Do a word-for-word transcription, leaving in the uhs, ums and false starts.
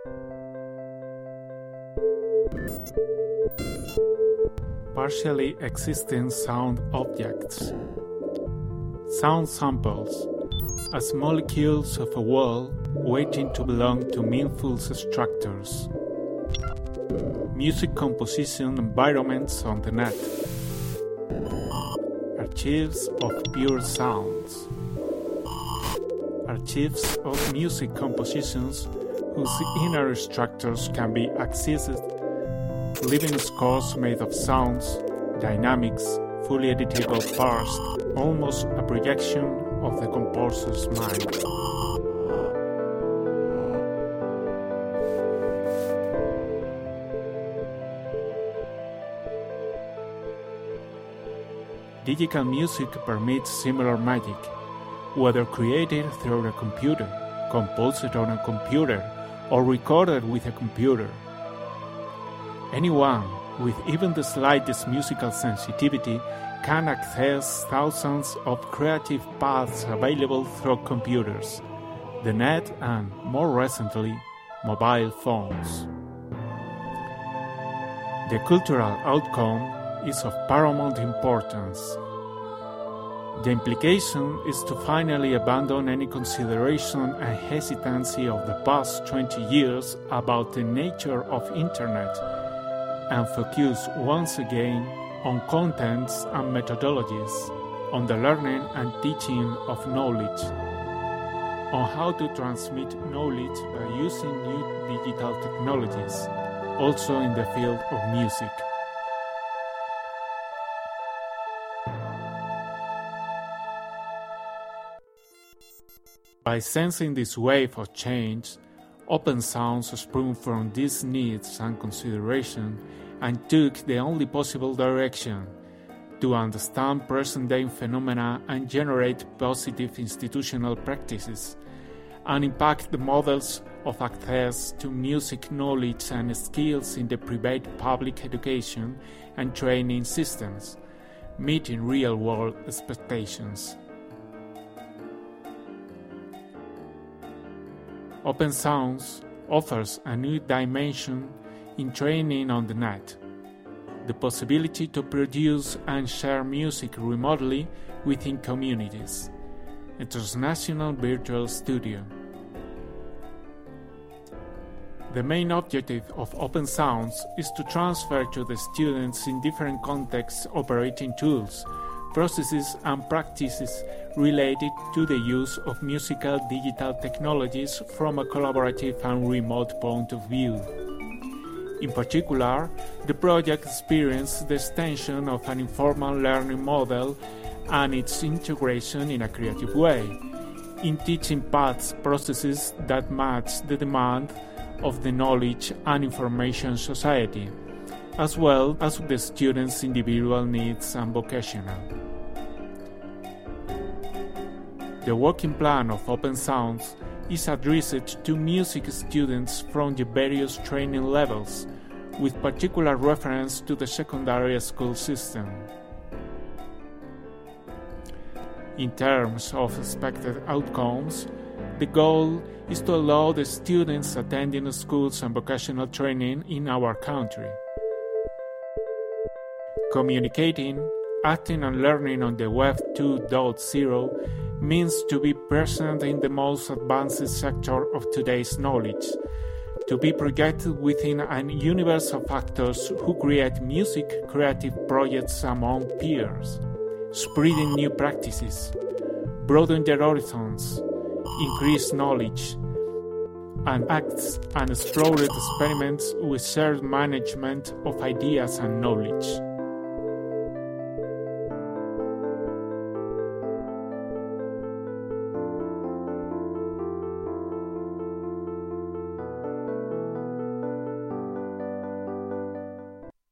Partially existing sound objects. Sound samples, as molecules of a world waiting to belong to meaningful structures. Music composition environments on the net. Archives of pure sounds. Archives of music compositions whose inner structures can be accessed. Living scores made of sounds, dynamics, fully editable parts, almost a projection of the composer's mind. Digital music permits similar magic, whether created through a computer, composed on a computer, or recorded with a computer. Anyone with even the slightest musical sensitivity can access thousands of creative paths available through computers, the net, and, more recently, mobile phones. The cultural outcome is of paramount importance. The implication is to finally abandon any consideration and hesitancy of the past twenty years about the nature of Internet and focus once again on contents and methodologies, on the learning and teaching of knowledge, on how to transmit knowledge by using new digital technologies, also in the field of music. By sensing this wave of change, Open Sounds sprung from these needs and consideration and took the only possible direction to understand present-day phenomena and generate positive institutional practices and impact the models of access to music knowledge and skills in the private public education and training systems, meeting real-world expectations. Open Sounds offers a new dimension in training on the net, the possibility to produce and share music remotely within communities, a transnational virtual studio. The main objective of Open Sounds is to transfer to the students in different contexts operating tools, processes and practices related to the use of musical digital technologies from a collaborative and remote point of view. In particular, the project experienced the extension of an informal learning model and its integration in a creative way, in teaching paths processes that match the demand of the knowledge and information society, as well as the students' individual needs and vocational. The working plan of Open Sounds is addressed to music students from the various training levels, with particular reference to the secondary school system. In terms of expected outcomes, the goal is to allow the students attending schools and vocational training in our country. Communicating, acting and learning on the Web two point oh means to be present in the most advanced sector of today's knowledge, to be projected within a universe of actors who create music creative projects among peers, spreading new practices, broaden their horizons, increase knowledge, and acts and explored experiments with shared management of ideas and knowledge.